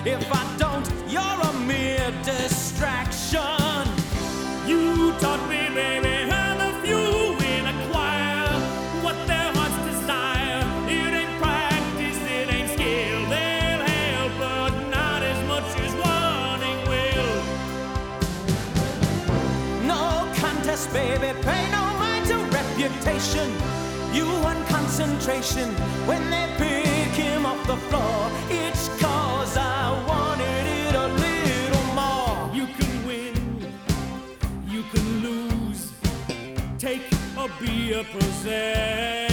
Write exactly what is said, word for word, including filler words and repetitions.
If I don't, you're a mere distraction. You taught me, baby, how the few will acquire what their hearts desire. It ain't practice, it ain't skill. They'll help, but not as much as wanting will. No contest, baby, pay no mind to reputation. You want concentration when they pick him off the floor. It's cause I wanted it a little more. You can win, you can lose, take or be a possession.